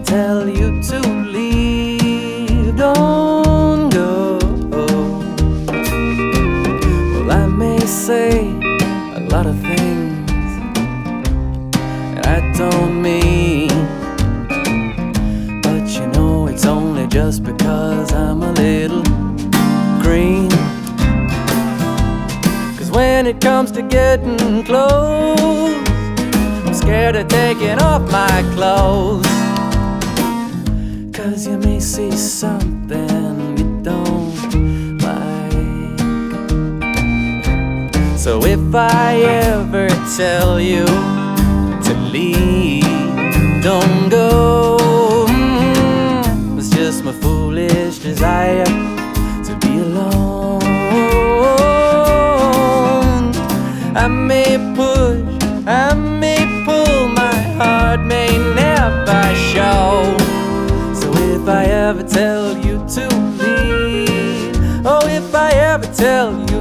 tell you to leave, don't go. Well, I may say a lot of things that I don't mean, but you know it's only just because I'm a little green. 'Cause when it comes to getting close, I'm scared of taking off my clothes. 'Cause you may see something you don't like. So if I ever tell you to leave, don't go. It's just my foolish desire to be alone. I may push, I may pull, my heart may never show. So if I ever tell you to leave, oh, if I ever tell you